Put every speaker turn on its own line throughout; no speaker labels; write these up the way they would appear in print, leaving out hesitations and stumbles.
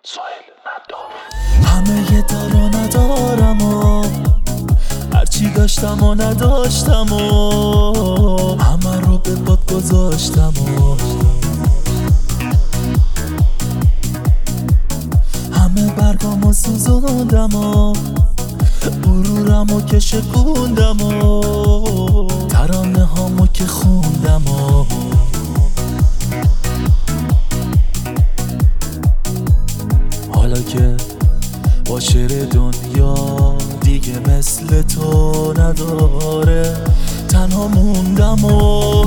سهیل ندار.
همه یه دارو ندارم و هرچی داشتم و نداشتم و همه رو به باد گذاشتم و همه برگامو سوزوندم و غرورمو که شکوندم و ترانه هامو که خوندم و حالا که با شعر دنیا دیگه مثل تو نداره تنها موندم و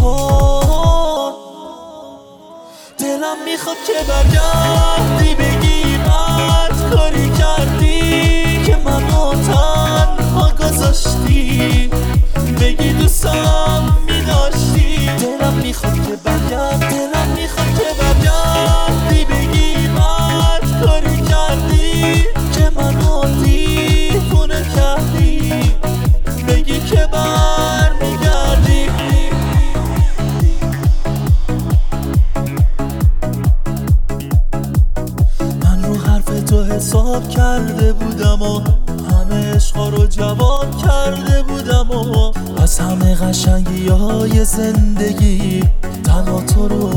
دلم میخواد که برگردی بگی بد کاری کردی که منو تنها گذاشتی، بگی دوستم میداشتی. دلم میخواد که برگرد، دلم میخواد که برگردی بگی بد کاری کردی که منو دیوونه کردی، بگی که برمیگردی. من رو حرف تو حساب کرده بودم و همه عشقا رو جواب کرده بودم و از همه قشنگی های زندگی تنها تو رو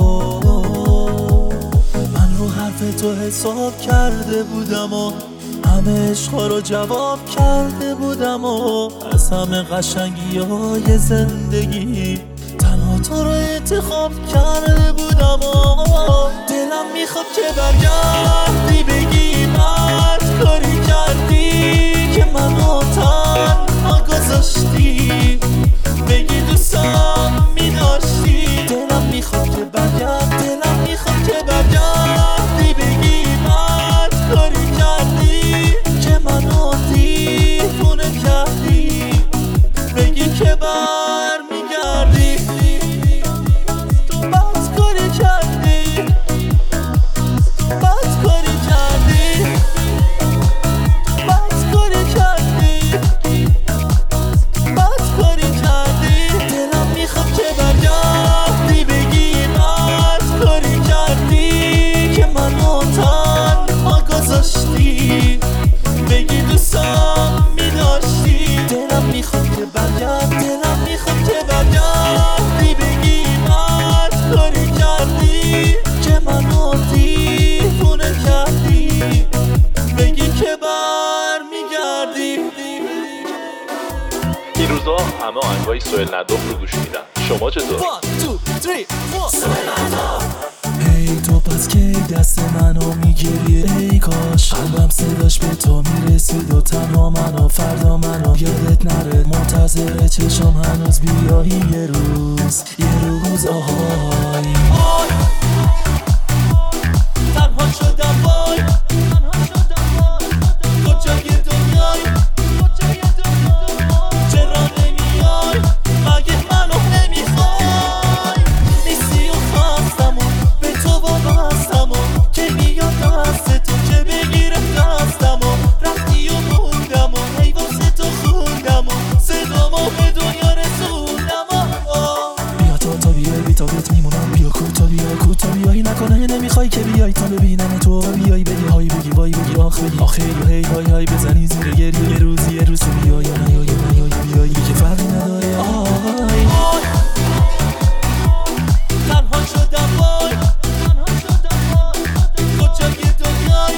من رو حرف تو حساب کرده بودم و همه عشقا رو جواب کرده بودم و از همه قشنگی های زندگی تنها تو رو انتخاب کرده بودم و دلم میخواد که برگردی بگی بد کاری کردی که منو تنها گذاشتی، بگی دوستم میداشتی. دلم میخواد که برگرد، دلم میخواد که برگردی بگی بد کاری کردی که منو دیوونه کردی، بگی که برمیگردی. تو بد کاری کردی، بد کاری کردی، بد کاری کردی، بد کاری کردی. دلم میخواد که برگردی بگی بد کاری کردی که منو تنها گذاشتی، بگی دوستم میداشتی. دلم میخواد که برگرد، دلم میخواد که برگردی بگی بد کاری کردی که منو دیوونه کردی، بگی که برمیگردی.
این روزا همه آهنگای سهیل ندار رو گوش میدن، شما چطور؟
1 2 3 ای تو پس که دست منو میگیری، ای کاش قلبم صداش به تو میرسید و تنها منو فردا منو یادت نره. منتظر چشم هنوز بیایی یه روز آهای تنها شدم وای کجای دنیای چرا نمیای مگه منو نمیخوای نیستی و خواستم و به تو وابستم و که میاد دست تو که بگیره دستم و رفتی و موندم و هی واسه تو خوندم و صدامو به دنیا رسوندم و بیا تا بیای بی تابت میمونم، بیا کوتا بیایی نکنه نمیخوای که بیای تا ببینم تو بیای بگی های بگی وای بگی آخ بگی آخه هی های بزنی زیر گریه یه روز بیای یا نیای بیای که فرقی نداره آی تنها شدم وای کجای دنیای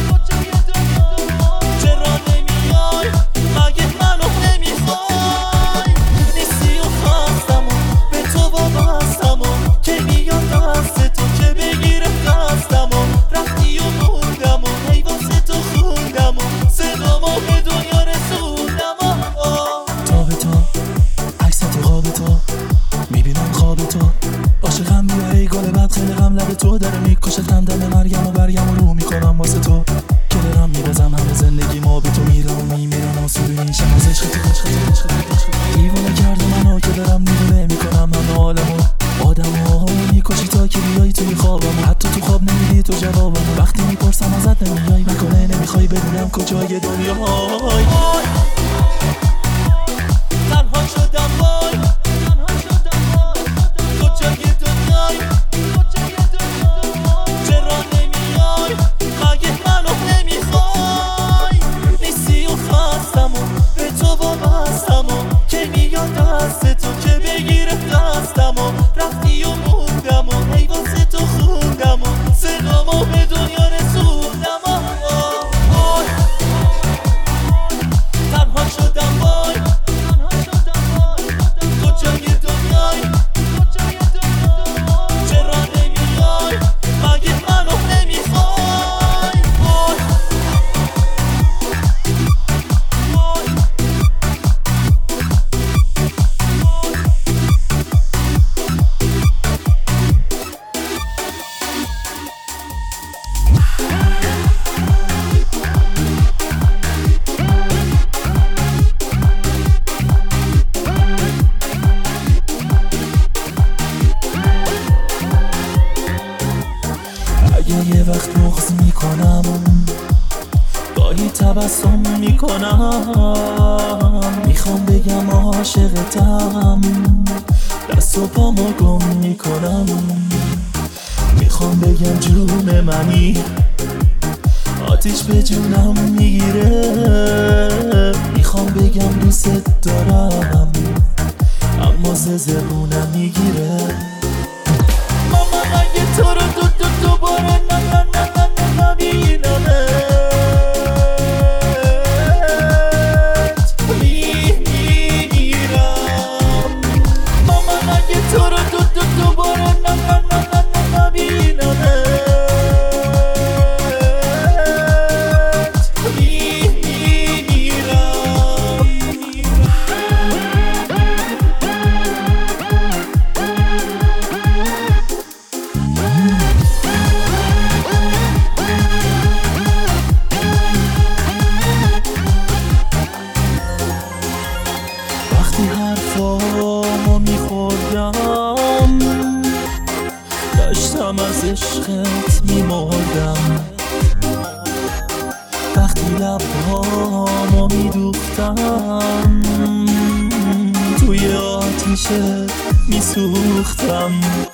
چرا نمیای مگه منو نمیخوای نیستی و خواستم و به تو وابستم و که میاد دست تو که بگیره دستم و رفتی و موندم و هی واسه تو خوندم و صدامو به دنیا رسوندم و تا به تا عکس تو خواب تو میبینم خواب تو عاشقم بیا ای گل بد خیلی غم لب تو داره میکشتم دم مرگم و برگم و رو میکنم واسه تو که دارم میبازم همه زندگی ما به تو میرم و میمیرم آسوده میشم از عشق تو دیوانه کرده منو که دارم دیوونه میکنم همه عالمو آدمو میکشی تا که بیایی توی خوابم، حتی تو خواب نمیدی تو جوابم، وقتی میپرسم ازت نمیای نکنه نمیخوای بدونم کجای دنیای تنها شدم وای کجای دنیای چرا نمیای وقتی تبسم میکنم میخوام بگم عاشقتم، دست و پامو گم میکنم. میخوام بگم جون منی، آتیش به جونم میگیره. میخوام بگم دوست دارم، اما زبونم میگیره. ماما اگه تو رو دوباره نبینمت میمیرم. ماما اگه تو رو دوباره نبینمت میمیرم. وقتی حرفامو میخوردم داشتم از عشقت میمردم. وقتی لبهامو میدوختم توی آتیشت میسوختم.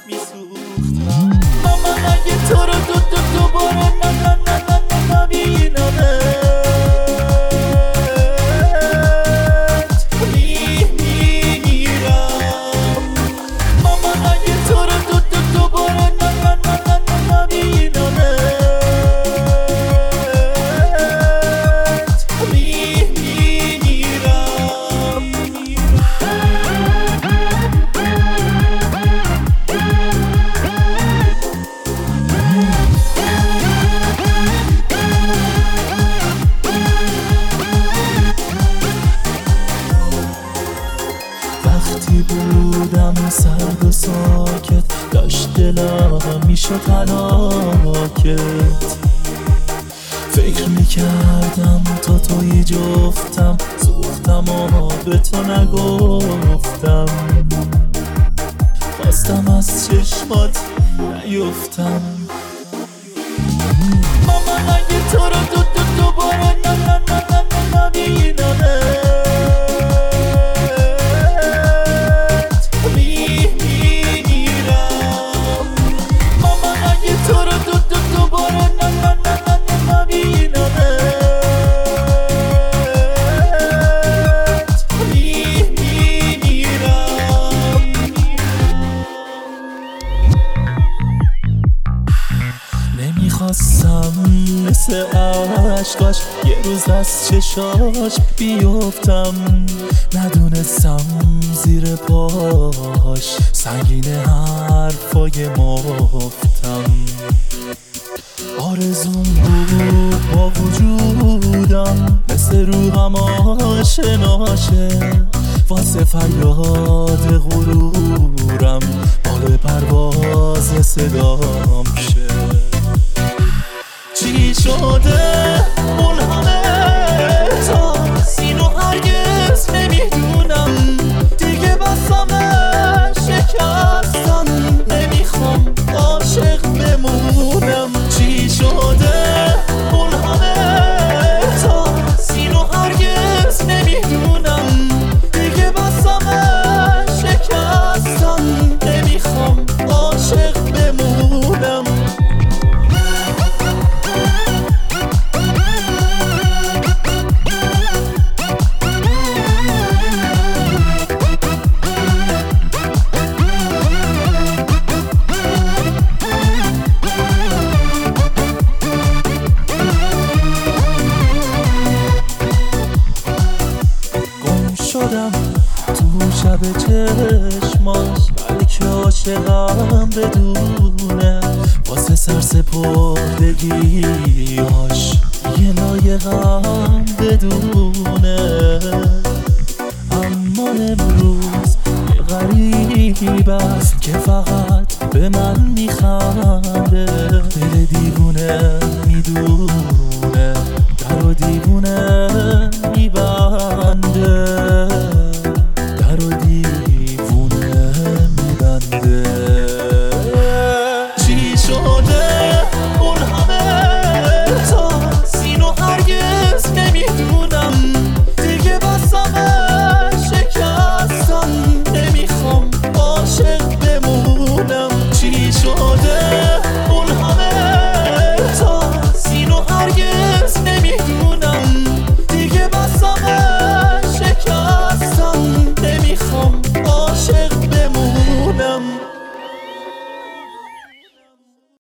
ماما اگه تو رو دوباره نبینمت میمیرم. ماما اگه تو رو دوباره نبینمت میمیرم. وقتی بودم سرد و ساکت داشت دلم میشد هلاکت. فکر میکردم تو توی جفتم، سوختم و به تو نگفتم. خواستم از چشمات نیفتم. ماما اگه تو رو دوباره نبینمت میمیرم. ماما اگه تو رو دوباره نبینمت میمیرم. نمیخواستم مثل عشقاش یه روز از چشاش بیفتم. ندونستم زیر پاش سنگین حرفای مفتم. آرزوم بود با وجودم مثل روحم آشناشه. واسه فریاد غرورم بال پرواز صدام شه. چی شده ملهمه تا اینو هرگز نمیدونم. دیگه بسامه شکستم، نمیخوام عاشق بمونم. چی شده ملهمه تا اینو هرگز نمیدونم. دیگه بسامه شکستم، نمیخوام عاشق بمونم. شدم تو شب چشماش، بلکه عاشقم بدونه. واسه سرسپردگیاش یه لایقم بدونه. اما امروز یه غریب است که فقط به من میخنده. دل دیوونه میدونه در و دیوونه